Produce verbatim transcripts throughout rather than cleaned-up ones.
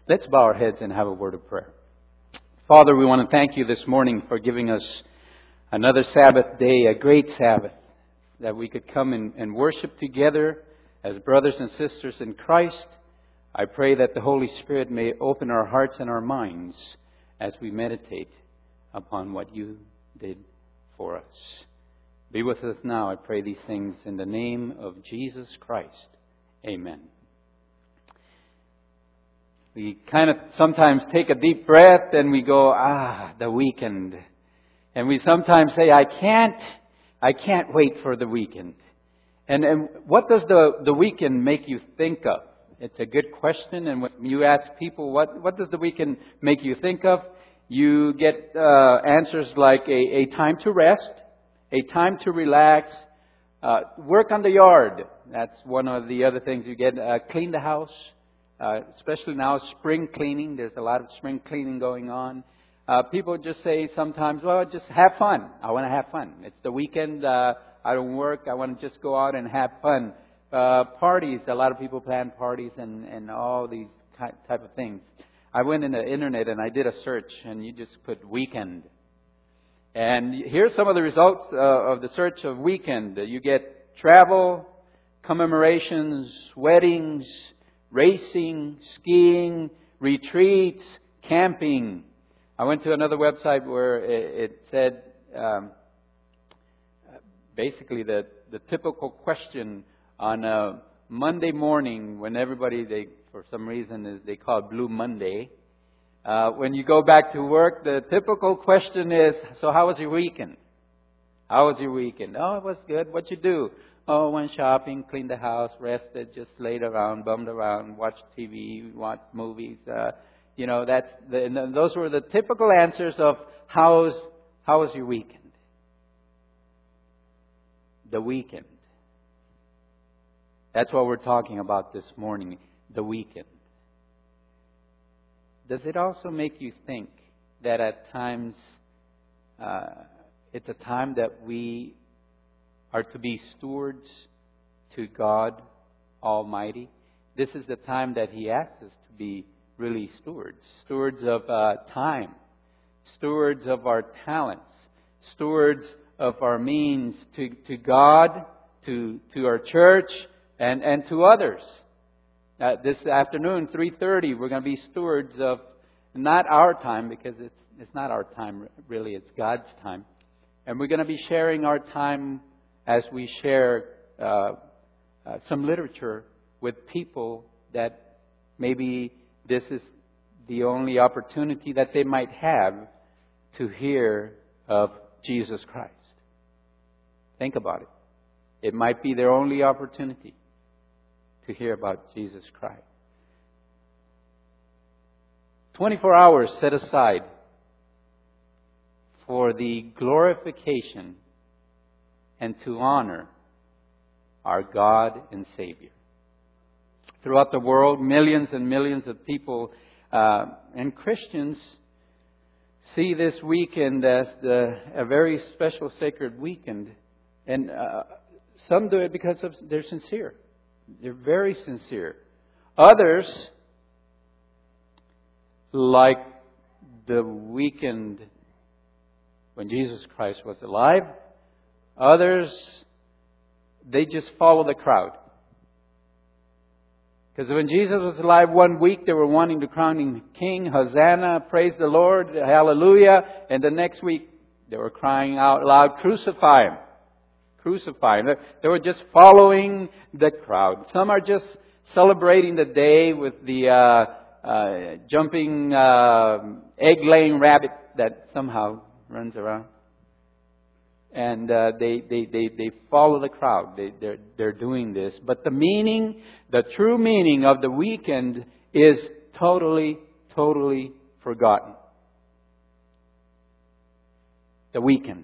Let's bow our heads and have a word of prayer. Father, we want to thank you this morning for giving us another Sabbath day, a great Sabbath, that we could come and, and worship together as brothers and sisters in Christ. I pray that the Holy Spirit may open our hearts and our minds as we meditate upon what you did for us. Be with us now, I pray these things in the name of Jesus Christ. Amen. We kind of sometimes take a deep breath and we go, ah, the weekend. And we sometimes say, I can't, I can't wait for the weekend. And and what does the, the weekend make you think of? It's a good question. And when you ask people, what, what does the weekend make you think of? You get uh, answers like a, a time to rest, a time to relax, uh, work on the yard. That's one of the other things you get. Uh, clean the house. Uh, especially now, spring cleaning. There's a lot of spring cleaning going on. Uh, people just say sometimes, well, just have fun. I want to have fun. It's the weekend. Uh, I don't work. I want to just go out and have fun. Uh, parties. A lot of people plan parties and, and all these type of things. I went in the internet and I did a search, and you just put weekend. And here's some of the results uh, of the search of weekend. You get travel, commemorations, weddings, racing, skiing, retreats, camping. I went to another website where it said um, basically the, the typical question on a Monday morning when everybody, they for some reason, is they call it Blue Monday. Uh, when you go back to work, the typical question is, so how was your weekend? How was your weekend? Oh, it was good. What'd you do? Oh, went shopping, cleaned the house, rested, just laid around, bummed around, watched T V, watched movies. Uh, you know, that's the, and those were the typical answers of how's how was your weekend? The weekend. That's what we're talking about this morning. The weekend. Does it also make you think that at times uh, it's a time that we are to be stewards to God Almighty? This is the time that He asks us to be really stewards. Stewards of uh, time. Stewards of our talents. Stewards of our means to, to God, to, to our church, and, and to others. Uh, this afternoon, three thirty, we're going to be stewards of not our time, because it's, it's not our time really, it's God's time. And we're going to be sharing our time as we share uh, uh, some literature with people that maybe this is the only opportunity that they might have to hear of Jesus Christ. Think about it. It might be their only opportunity to hear about Jesus Christ. twenty-four hours set aside for the glorification and to honor our God and Savior. Throughout the world, millions and millions of people uh, and Christians see this weekend as the, a very special sacred weekend. And uh, some do it because of, they're sincere. They're very sincere. Others, like the weekend when Jesus Christ was alive, others, they just follow the crowd. Because when Jesus was alive one week, they were wanting to crown Him King, Hosanna, praise the Lord, hallelujah. And the next week, they were crying out loud, crucify Him. Crucify Him. They were just following the crowd. Some are just celebrating the day with the uh, uh, jumping uh, egg-laying rabbit that somehow runs around. And uh, they, they, they, they follow the crowd. They, they're, they're doing this. But the meaning, the true meaning of the weekend is totally, totally forgotten. The weekend.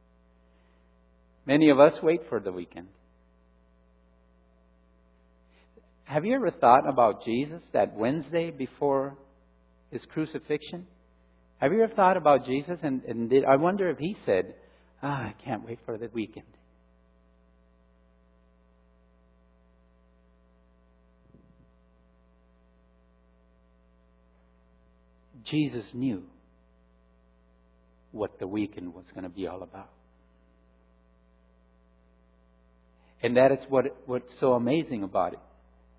Many of us wait for the weekend. Have you ever thought about Jesus that Wednesday before His crucifixion? Have you ever thought about Jesus and, and did, I wonder if He said, ah, I can't wait for the weekend. Jesus knew what the weekend was going to be all about. And that is what what's so amazing about it.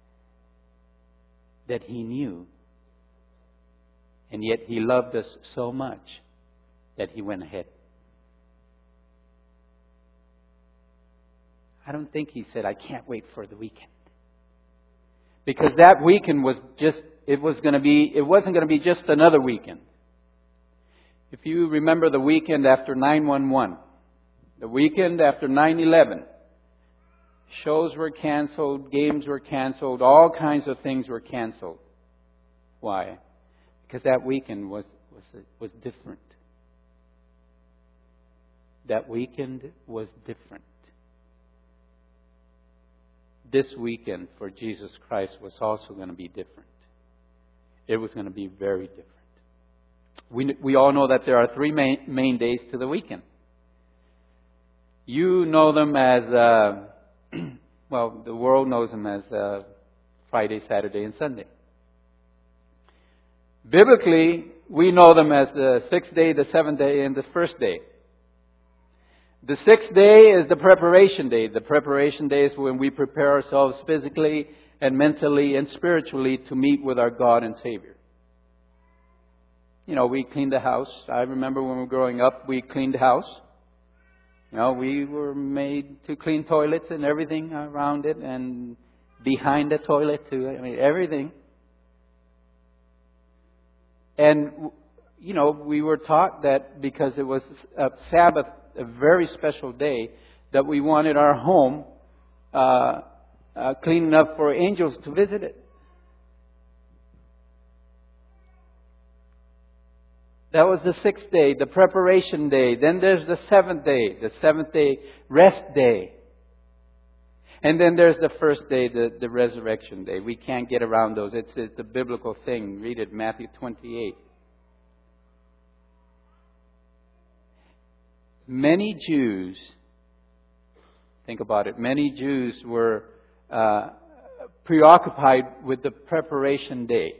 That He knew. And yet He loved us so much that He went ahead. I don't think He said, I can't wait for the weekend. Because that weekend was just, it was going to be, it wasn't going to be just another weekend. If you remember the weekend after nine one one, the weekend after nine eleven, shows were canceled, games were canceled, all kinds of things were canceled. Why? Because that weekend was, was, was different. That weekend was different. This weekend for Jesus Christ was also going to be different. It was going to be very different. We we all know that there are three main, main days to the weekend. You know them as, uh, well, the world knows them as uh, Friday, Saturday, and Sunday. Biblically, we know them as the sixth day, the seventh day, and the first day. The sixth day is the preparation day. The preparation day is when we prepare ourselves physically and mentally and spiritually to meet with our God and Savior. You know, we cleaned the house. I remember when we were growing up, we cleaned the house. You know, we were made to clean toilets and everything around it and behind the toilet too. I mean, everything. And, you know, we were taught that because it was a Sabbath, a very special day, that we wanted our home uh, uh, clean enough for angels to visit it. That was the sixth day, the preparation day. Then there's the seventh day, the seventh day rest day. And then there's the first day, the, the resurrection day. We can't get around those. It's, it's a biblical thing. Read it, Matthew twenty-eight. Many Jews, think about it, many Jews were uh, preoccupied with the preparation day.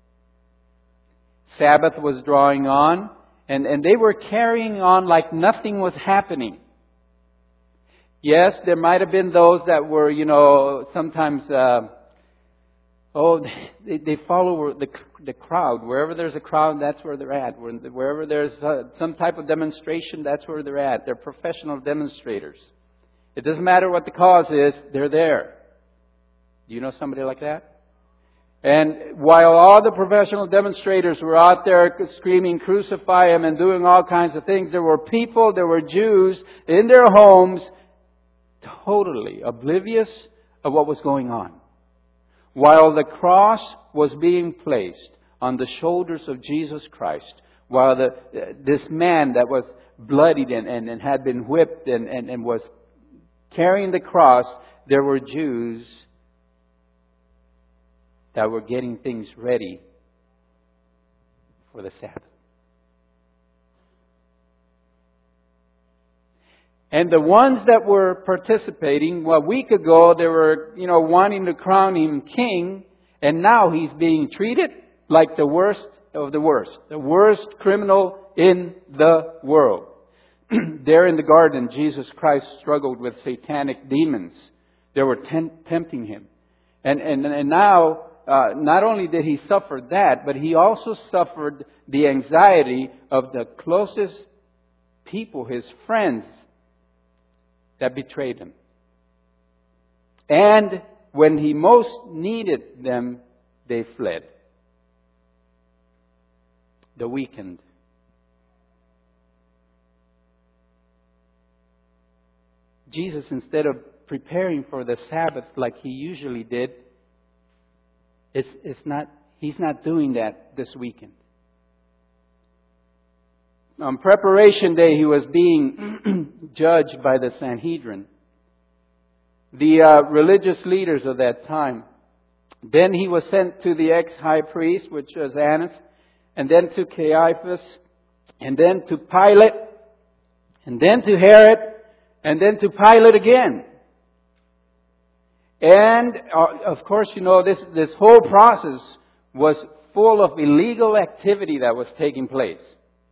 Sabbath was drawing on, and, and they were carrying on like nothing was happening. Yes, there might have been those that were, you know, sometimes, uh, oh, they, they follow the, the crowd. Wherever there's a crowd, that's where they're at. Wherever there's uh, some type of demonstration, that's where they're at. They're professional demonstrators. It doesn't matter what the cause is, they're there. Do you know somebody like that? And while all the professional demonstrators were out there screaming, crucify Him, and doing all kinds of things, there were people, there were Jews in their homes, totally oblivious of what was going on. While the cross was being placed on the shoulders of Jesus Christ, while the, this man that was bloodied and, and, and had been whipped and, and, and was carrying the cross, there were Jews that were getting things ready for the Sabbath. And the ones that were participating, well, a week ago they were, you know, wanting to crown Him king, and now He's being treated like the worst of the worst, the worst criminal in the world. There in the garden, Jesus Christ struggled with satanic demons. They were temp- tempting Him. And, and, and now, uh, not only did He suffer that, but He also suffered the anxiety of the closest people, His friends, that betrayed Him. And when He most needed them, they fled. The weekend. Jesus, instead of preparing for the Sabbath like He usually did, it's, it's not, He's not doing that this weekend. On preparation day, He was being judged by the Sanhedrin, the uh, religious leaders of that time. Then He was sent to the ex-high priest, which was Annas, and then to Caiaphas, and then to Pilate, and then to Herod, and then to Pilate again. And, uh, of course, you know, this, this whole process was full of illegal activity that was taking place.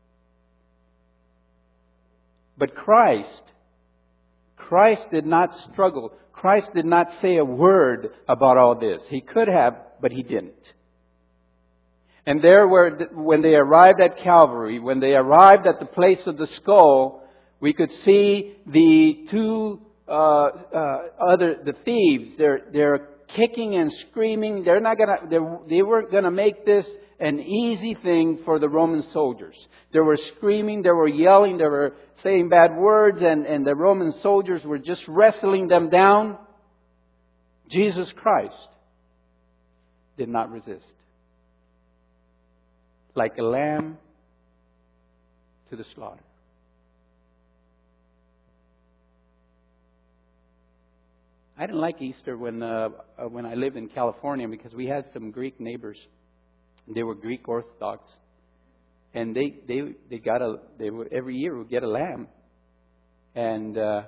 But Christ, Christ did not struggle. Christ did not say a word about all this. He could have, but He didn't. And there were, when they arrived at Calvary, when they arrived at the place of the skull, we could see the two uh, uh, other the thieves. They're they're kicking and screaming. They're not gonna. They weren't gonna make this an easy thing for the Roman soldiers. They were screaming. They were yelling. They were saying bad words, and and the Roman soldiers were just wrestling them down. Jesus Christ did not resist. Like a lamb to the slaughter. I didn't like Easter when uh, uh, when I lived in California because we had some Greek neighbors. They were Greek Orthodox, and they they they got a they would every year would get a lamb, and uh,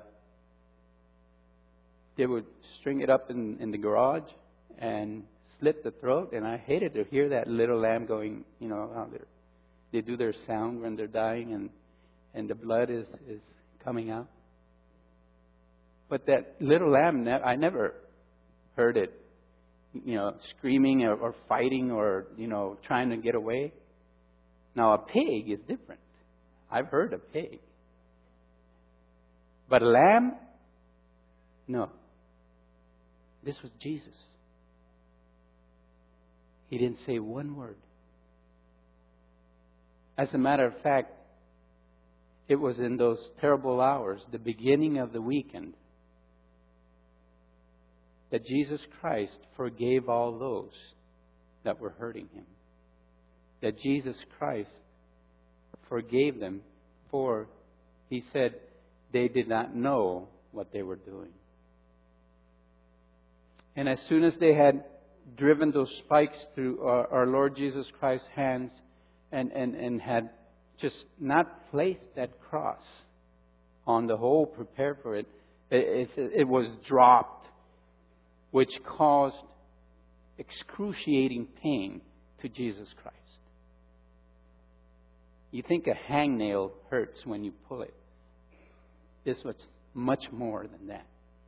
they would string it up in, in the garage and slit the throat. And I hated to hear that little lamb going. You know how they they do their sound when they're dying, and and the blood is is coming out. But that little lamb, I never heard it, you know, screaming or, or fighting or, you know, trying to get away. Now, a pig is different. I've heard a pig. But a lamb? No. This was Jesus. He didn't say one word. As a matter of fact, it was in those terrible hours, the beginning of the weekend, that Jesus Christ forgave all those that were hurting Him. That Jesus Christ forgave them, for He said they did not know what they were doing. And as soon as they had driven those spikes through our, our Lord Jesus Christ's hands and, and, and had just not placed that cross on the hole prepared for it, it, it, it was dropped, which caused excruciating pain to Jesus Christ. You think a hangnail hurts when you pull it. This was much more than that.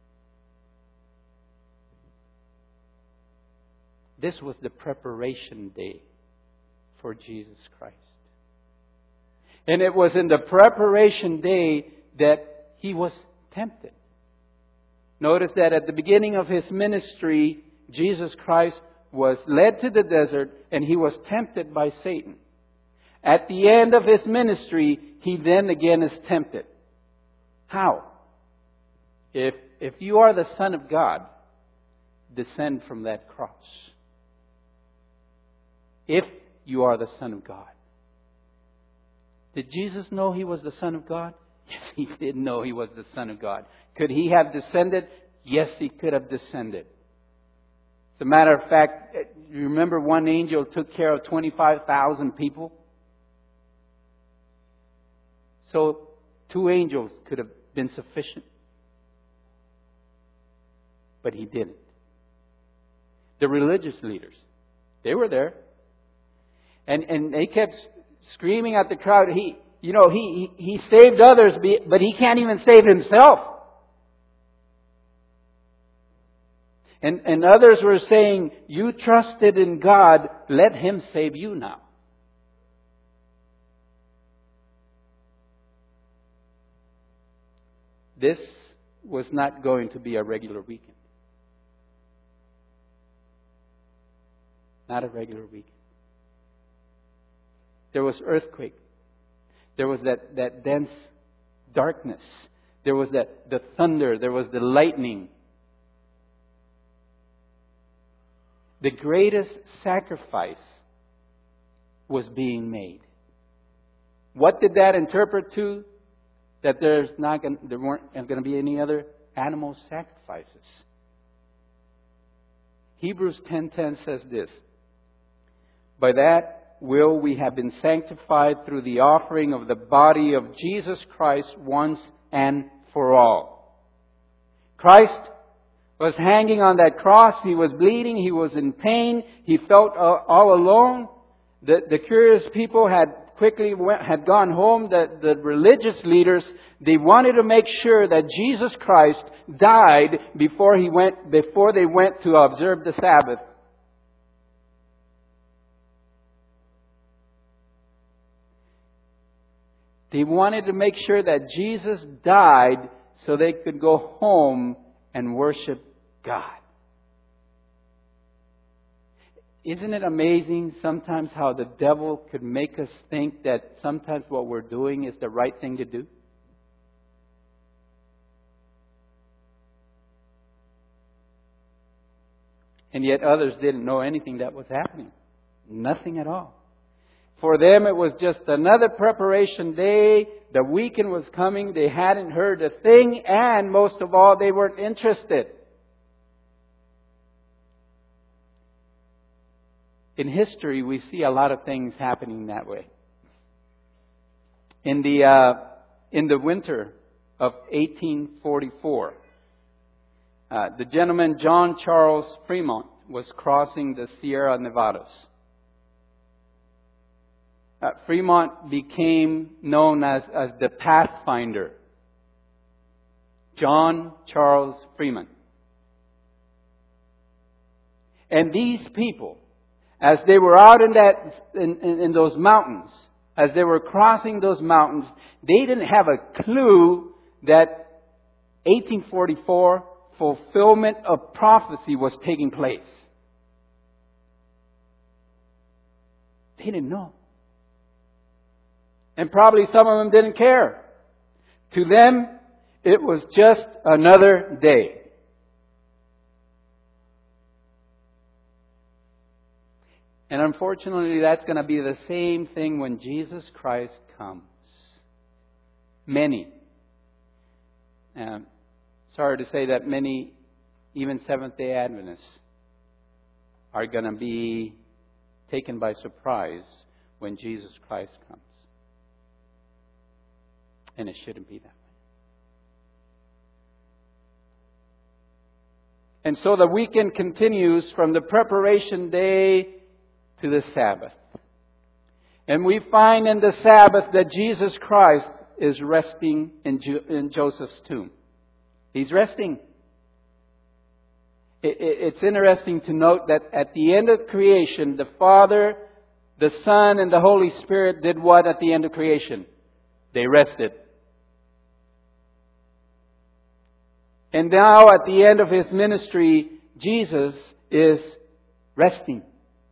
This was the preparation day for Jesus Christ. And it was in the preparation day that He was tempted. Notice that at the beginning of His ministry, Jesus Christ was led to the desert and He was tempted by Satan. At the end of His ministry, He then again is tempted. How? If, if you are the Son of God, descend from that cross. If you are the Son of God. Did Jesus know He was the Son of God? Yes, He did know He was the Son of God. Could He have descended? Yes, He could have descended. As a matter of fact, you remember one angel took care of twenty-five thousand people? So, two angels could have been sufficient. But He didn't. The religious leaders, they were there. And, and they kept screaming at the crowd, He... You know, he, he, he saved others, but He can't even save Himself. And, and others were saying, you trusted in God, let Him save you now. This was not going to be a regular weekend. Not a regular weekend. There was earthquake. There was that, that dense darkness. There was that the thunder. There was the lightning. The greatest sacrifice was being made. What did that interpret to? That there's not going, there weren't going to be any other animal sacrifices. Hebrews ten ten says this. By that will we have been sanctified through the offering of the body of Jesus Christ once and for all. Christ was hanging on that cross. He was bleeding. He was in pain. He felt uh, all alone. The, the curious people had quickly went, had gone home. The, the religious leaders, they wanted to make sure that Jesus Christ died before he went, before they went to observe the Sabbath. They wanted to make sure that Jesus died so they could go home and worship God. Isn't it amazing sometimes how the devil could make us think that sometimes what we're doing is the right thing to do? And yet others didn't know anything that was happening. Nothing at all. For them it was just another preparation day. The weekend was coming. They hadn't heard a thing. And most of all, they weren't interested. In history, we see a lot of things happening that way. In the uh, in the winter of eighteen forty-four, uh, the gentleman John Charles Fremont was crossing the Sierra Nevadas. Uh, Fremont became known as, as the Pathfinder. John Charles Fremont. And these people, as they were out in that in, in, in those mountains, as they were crossing those mountains, they didn't have a clue that eighteen forty-four fulfillment of prophecy was taking place. They didn't know. And probably some of them didn't care. To them, it was just another day. And unfortunately, that's going to be the same thing when Jesus Christ comes. Many. Um, sorry to say that many, even Seventh-day Adventists, are going to be taken by surprise when Jesus Christ comes. And it shouldn't be that way. And so the weekend continues from the preparation day to the Sabbath. And we find in the Sabbath that Jesus Christ is resting in, jo- in Joseph's tomb. He's resting. It, it, it's interesting to note that at the end of creation, the Father, the Son, and the Holy Spirit did what at the end of creation? They rested. And now at the end of His ministry, Jesus is resting.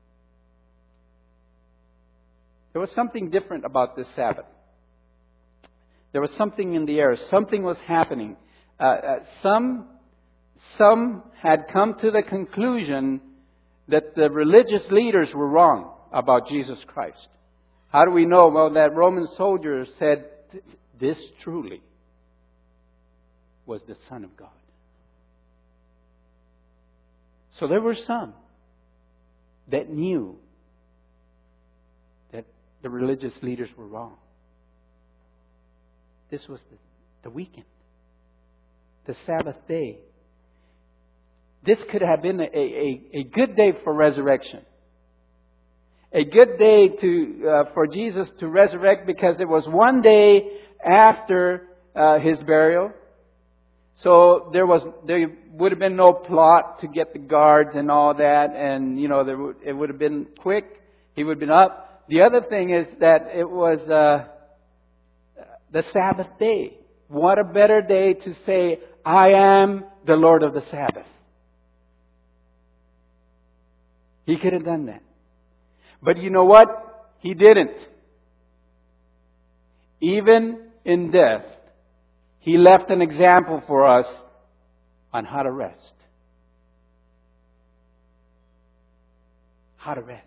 There was something different about this Sabbath. There was something in the air. Something was happening. Uh, uh, some, some had come to the conclusion that the religious leaders were wrong about Jesus Christ. How do we know? Well, that Roman soldier said, this truly was the Son of God. So there were some that knew that the religious leaders were wrong. This was the, the weekend, the Sabbath day. This could have been a, a, a good day for resurrection. A good day to uh, for Jesus to resurrect, because it was one day after uh, His burial. So there was there would have been no plot to get the guards and all that, and you know there would, it would have been quick. He would have been up. The other thing is that it was uh, the Sabbath day. What a better day to say, I am the Lord of the Sabbath. He could have done that. But you know what? He didn't. Even in death, He left an example for us on how to rest. How to rest.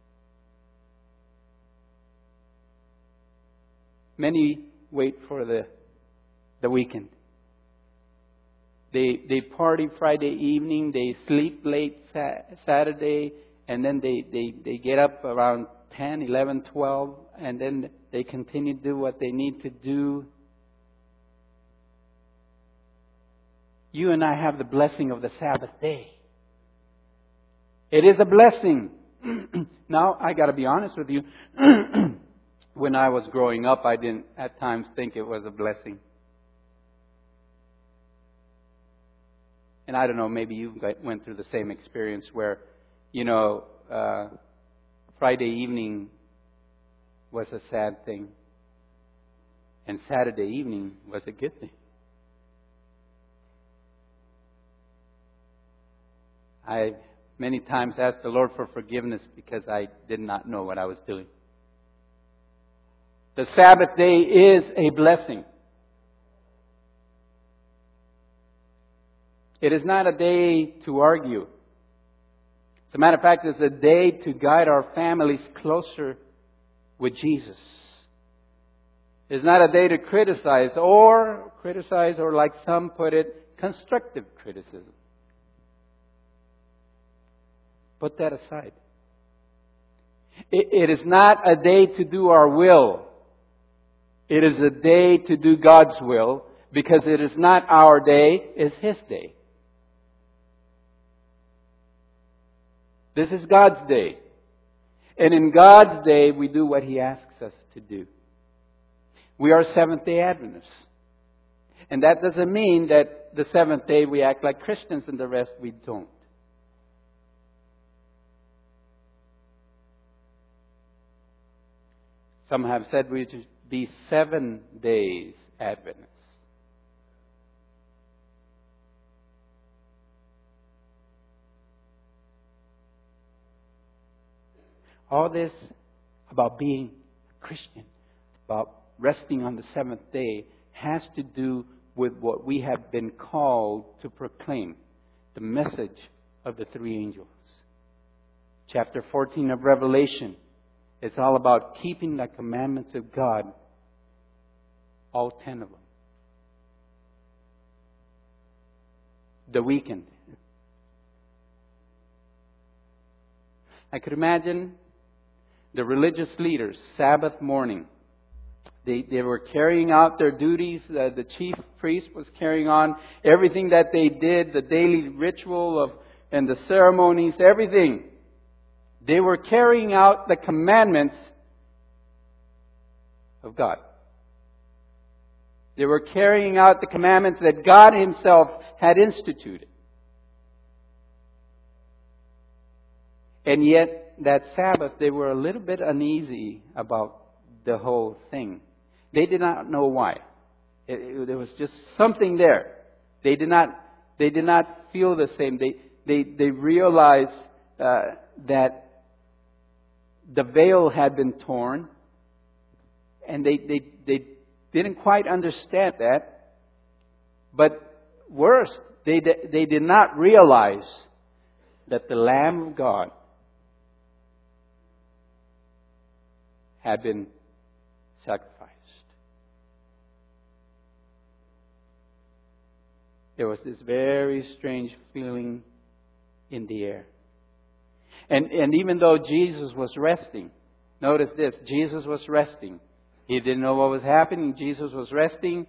Many wait for the the weekend. They they party Friday evening, they sleep late Saturday, and then they, they, they get up around ten, eleven, twelve, and then they continue to do what they need to do. you and I have the blessing of the Sabbath day. It is a blessing. Now, I got to be honest with you. When I was growing up, I didn't at times think it was a blessing. And I don't know, maybe you went through the same experience where, you know, uh, Friday evening was a sad thing. And Saturday evening was a good thing. I many times asked the Lord for forgiveness because I did not know what I was doing. The Sabbath day is a blessing. It is not a day to argue. As a matter of fact, it's a day to guide our families closer with Jesus. It's not a day to criticize or criticize or, like some put it, constructive criticism. Put that aside. It, it is not a day to do our will. It is a day to do God's will, because it is not our day, it's His day. This is God's day. And in God's day, we do what He asks us to do. We are Seventh-day Adventists. And that doesn't mean that the seventh day we act like Christians and the rest we don't. Some have said we should be seven days Adventists. All this about being a Christian, about resting on the seventh day, has to do with what we have been called to proclaim, the message of the three angels. Chapter fourteen of Revelation, it's all about keeping the commandments of God, all ten of them. The weekend. I could imagine the religious leaders, Sabbath morning. They, they were carrying out their duties. Uh, the chief priest was carrying on everything that they did, the daily ritual of and the ceremonies, everything. They were carrying out the commandments of God. They were carrying out the commandments that God Himself had instituted. And yet, that Sabbath, they were a little bit uneasy about the whole thing. They did not know why. It, it, there was just something there. They did not. They did not feel the same. They they they realized uh, that the veil had been torn, and they they they didn't quite understand that. But worse, they they did not realize that the Lamb of God had been sacrificed. There was this very strange feeling in the air. And, and even though Jesus was resting, notice this, Jesus was resting. He didn't know what was happening. Jesus was resting.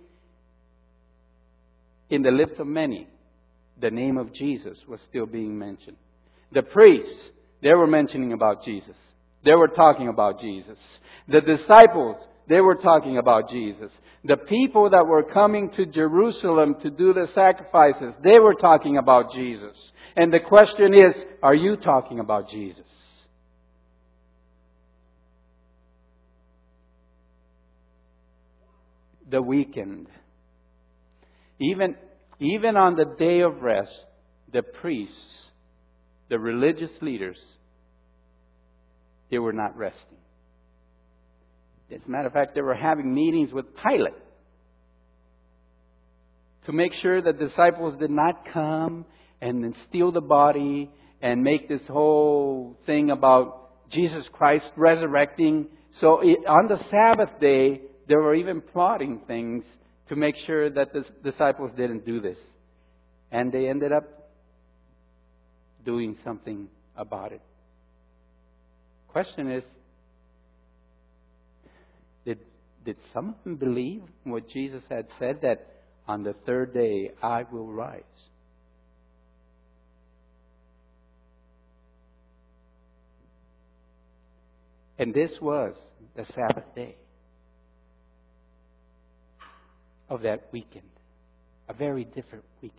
In the lips of many, the name of Jesus was still being mentioned. The priests, they were mentioning about Jesus. They were talking about Jesus. The disciples, they were talking about Jesus. The people that were coming to Jerusalem to do the sacrifices, they were talking about Jesus. And the question is, are you talking about Jesus? The weekend. Even, even on the day of rest, the priests, the religious leaders, they were not resting. As a matter of fact, they were having meetings with Pilate to make sure that disciples did not come and then steal the body and make this whole thing about Jesus Christ resurrecting. So it, on the Sabbath day, they were even plotting things to make sure that the disciples didn't do this. And they ended up doing something about it. Question is, Did, did some of them believe what Jesus had said, that on the third day I will rise. And this was the Sabbath day of that weekend. A very different weekend.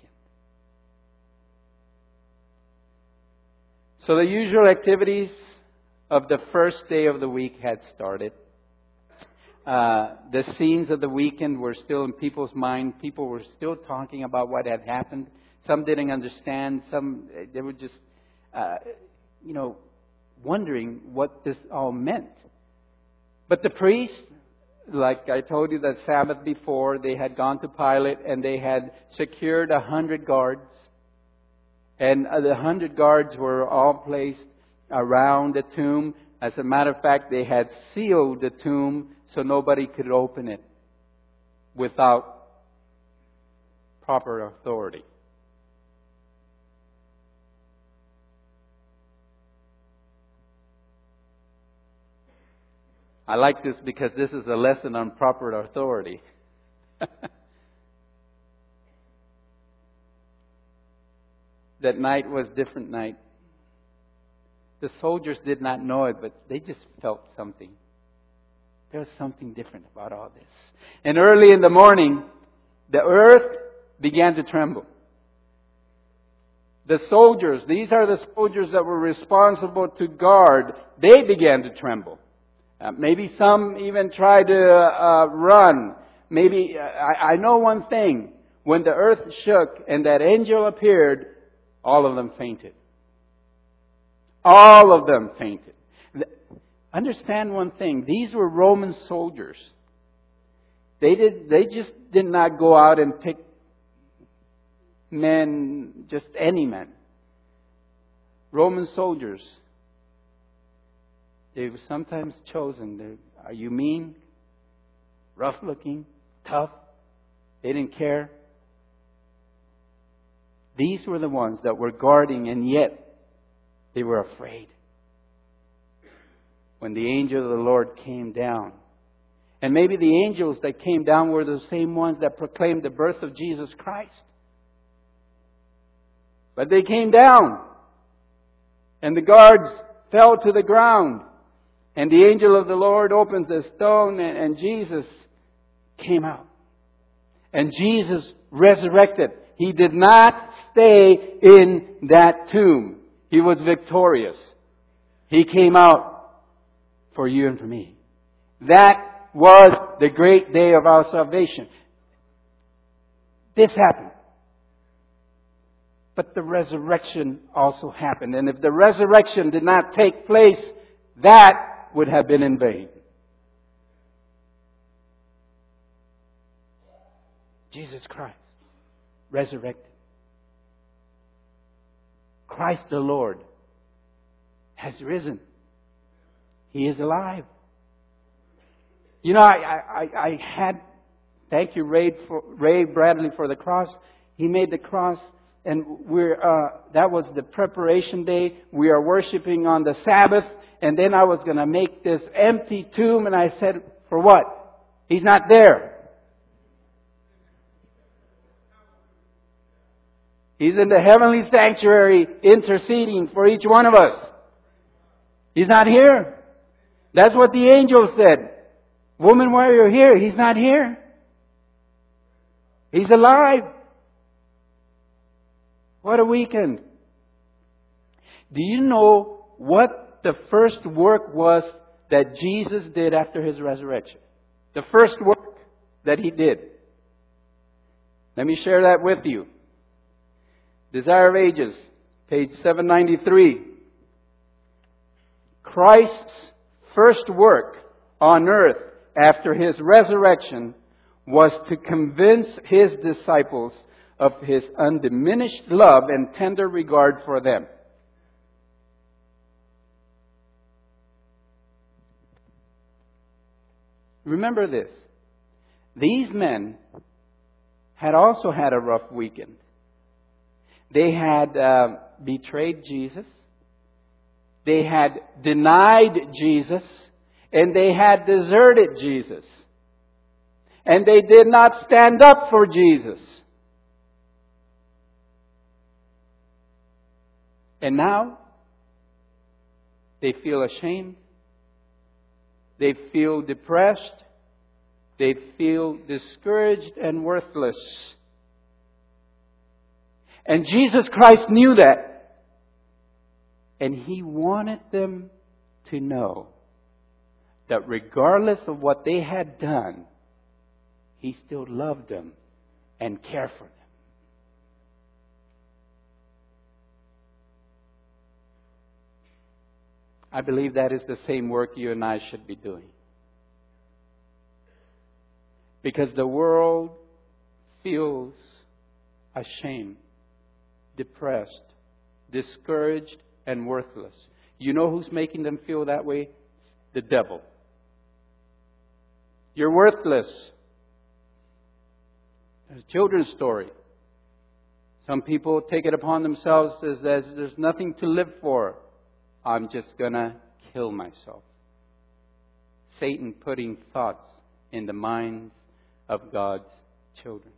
So the usual activities of the first day of the week had started. Uh, the scenes of the weekend were still in people's mind. People were still talking about what had happened. Some didn't understand. Some, they were just, uh, you know, wondering what this all meant. But the priests, like I told you that Sabbath before, they had gone to Pilate and they had secured a hundred guards. And the hundred guards were all placed around the tomb. As a matter of fact, they had sealed the tomb so nobody could open it without proper authority. I like this because this is a lesson on proper authority. That night was a different night. The soldiers did not know it, but they just felt something. There was something different about all this. And early in the morning, the earth began to tremble. The soldiers, these are the soldiers that were responsible to guard, they began to tremble. Uh, maybe some even tried to uh, run. Maybe, uh, I, I know one thing. When the earth shook and that angel appeared, all of them fainted. All of them fainted. Understand one thing. These were Roman soldiers. They did. They just did not go out and pick men, just any men. Roman soldiers. They were sometimes chosen. They're, are you mean? Rough looking? Tough? They didn't care. These were the ones that were guarding, and yet they were afraid. When the angel of the Lord came down. And maybe the angels that came down were the same ones that proclaimed the birth of Jesus Christ. But they came down. And the guards fell to the ground. And the angel of the Lord opens the stone, and, and Jesus came out. And Jesus resurrected. He did not stay in that tomb. He was victorious. He came out for you and for me. That was the great day of our salvation. This happened. But the resurrection also happened. And if the resurrection did not take place, that would have been in vain. Jesus Christ, resurrected. Christ the Lord has risen. He is alive. You know, I, I, I had, thank you, Ray, for, Ray Bradley, for the cross. He made the cross, and we're uh, that was the preparation day. We are worshiping on the Sabbath, and then I was going to make this empty tomb, and I said, for what? He's not there. He's in the heavenly sanctuary interceding for each one of us. He's not here. That's what the angel said. Woman, why are you here? He's not here. He's alive. What a weekend. Do you know what the first work was that Jesus did after His resurrection? The first work that He did. Let me share that with you. Desire of Ages, page seven ninety-three. Christ's first work on earth after His resurrection was to convince His disciples of His undiminished love and tender regard for them. Remember this. These men had also had a rough weekend. They had uh, betrayed Jesus. They had denied Jesus. And they had deserted Jesus. And they did not stand up for Jesus. And now they feel ashamed. They feel depressed. They feel discouraged and worthless. And Jesus Christ knew that. And He wanted them to know that regardless of what they had done, He still loved them and cared for them. I believe that is the same work you and I should be doing. Because the world feels ashamed, depressed, discouraged, and worthless. You know who's making them feel that way? The devil. You're worthless. There's a children's story. Some people take it upon themselves as, as there's nothing to live for. I'm just going to kill myself. Satan putting thoughts in the minds of God's children.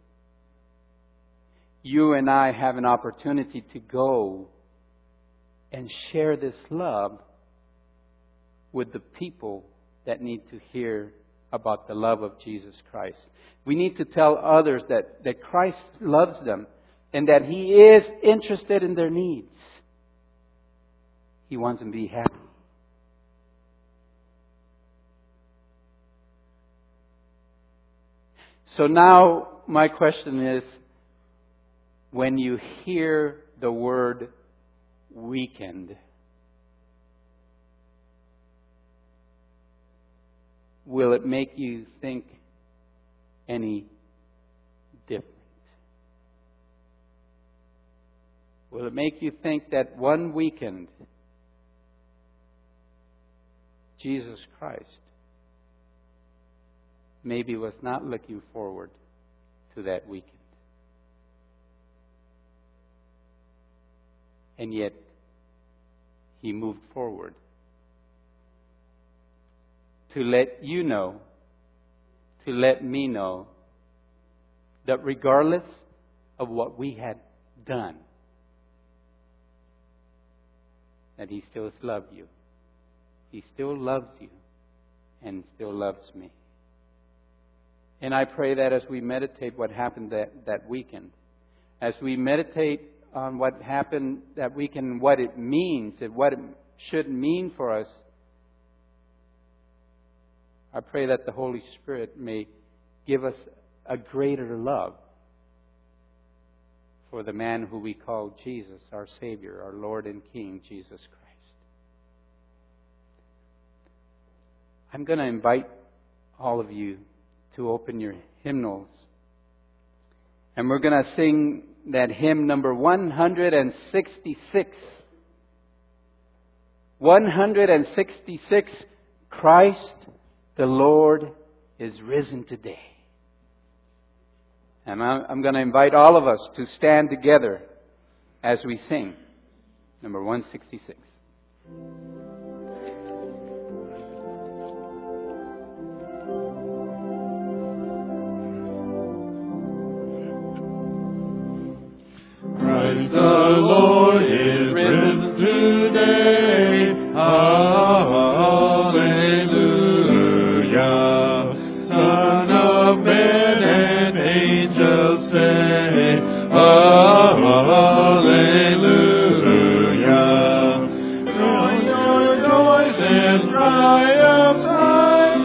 You and I have an opportunity to go and share this love with the people that need to hear about the love of Jesus Christ. We need to tell others that, that Christ loves them and that He is interested in their needs. He wants them to be happy. So now my question is, when you hear the word weekend, will it make you think any different? Will it make you think that one weekend Jesus Christ maybe was not looking forward to that weekend? And yet, He moved forward to let you know, to let me know, that regardless of what we had done, that He still loves you. He still loves you and still loves me. And I pray that as we meditate what happened that, that weekend, as we meditate on what happened that weekend, what it means and what it should mean for us, I pray that the Holy Spirit may give us a greater love for the man who we call Jesus, our Savior, our Lord and King, Jesus Christ. I'm going to invite all of you to open your hymnals. And we're going to sing that hymn number one hundred sixty-six. one hundred sixty-six, Christ the Lord is risen today. And I'm going to invite all of us to stand together as we sing number one sixty-six. Christ the Lord is risen today. Hallelujah. Son of man and angels say, hallelujah. Join your noise and triumph high.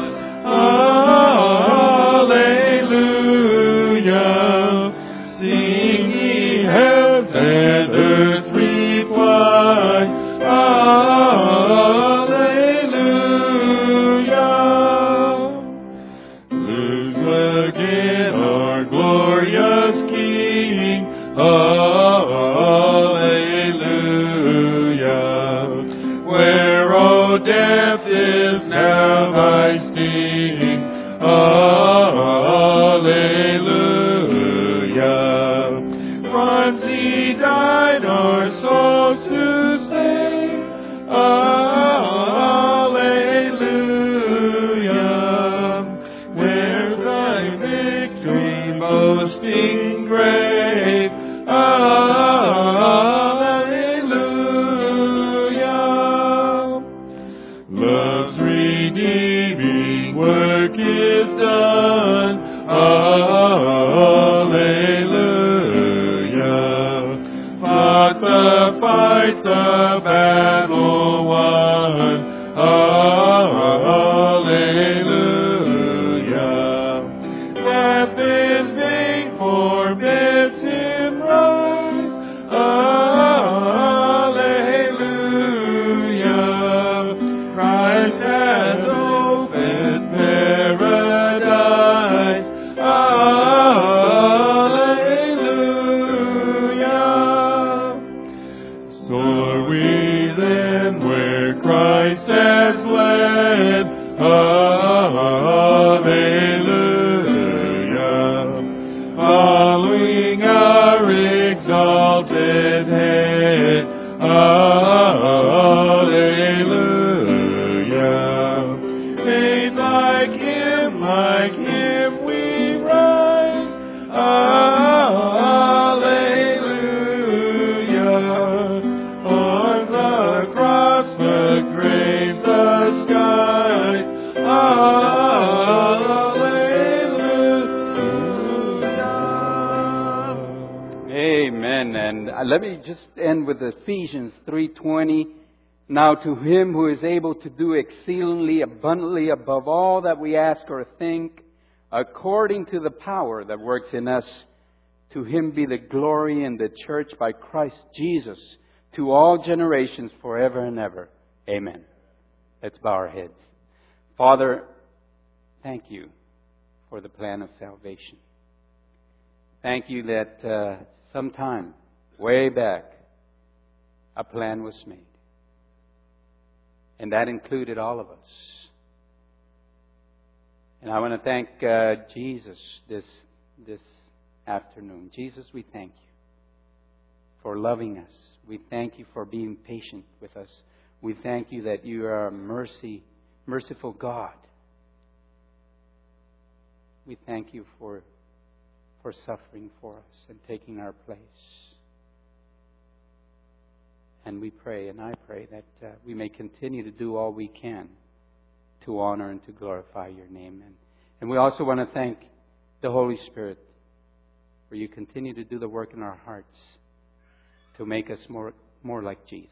Hallelujah. Sing ye heavens and earth reply. Hallelujah. Lose again our glorious King. Hallelujah. Where, O death, is now thy sting. Hallelujah. Once He died our souls to save. Hallelujah. Where thy work is done. Alleluia. Fought the fight, the battle won. Alleluia. Death is vain, forbids him rise. Alleluia. Christ has opened paradise. Alleluia. Soar we then where Christ has led. Alleluia. Following our exalted head. Alleluia. Made like him, like him we rise. Alleluia. On the cross, the grave, the skies. Alleluia. Amen. And uh, let me just end with Ephesians three twenty. Now to him who is able to do exceedingly abundantly above all that we ask or think, according to the power that works in us, to him be the glory in the church by Christ Jesus, to all generations forever and ever. Amen. Let's bow our heads. Father, thank you for the plan of salvation. Thank you that uh, sometime, way back, a plan was made. And that included all of us. And I want to thank uh, Jesus this this afternoon. Jesus, we thank you for loving us. We thank you for being patient with us. We thank you that you are a mercy, merciful God. We thank you for for suffering for us and taking our place. And we pray, and I pray, that uh, we may continue to do all we can to honor and to glorify your name. And, and we also want to thank the Holy Spirit for you continue to do the work in our hearts to make us more, more like Jesus.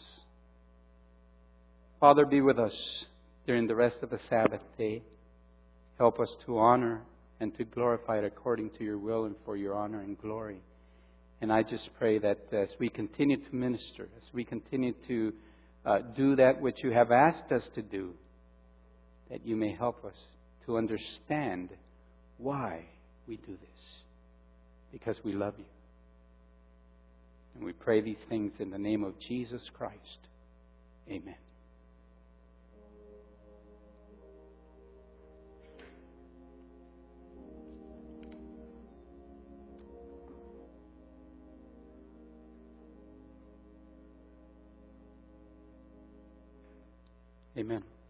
Father, be with us during the rest of the Sabbath day. Help us to honor and to glorify it according to your will and for your honor and glory. And I just pray that as we continue to minister, as we continue to uh, do that which you have asked us to do, that you may help us to understand why we do this. Because we love you. And we pray these things in the name of Jesus Christ. Amen. Amen.